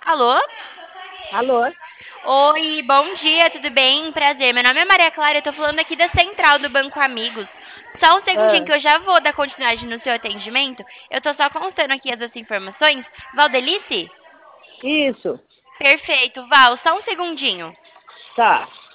Alô? Alô? Oi, bom dia, tudo bem? Prazer. Meu nome é Maria Clara, eu tô falando aqui da central do Banco Amigos. Só um segundinho Ah, que eu já vou dar continuidade no seu atendimento. Eu tô só constando aqui as informações. Valdelice? isso, Perfeito, Val, só um segundinho. tá.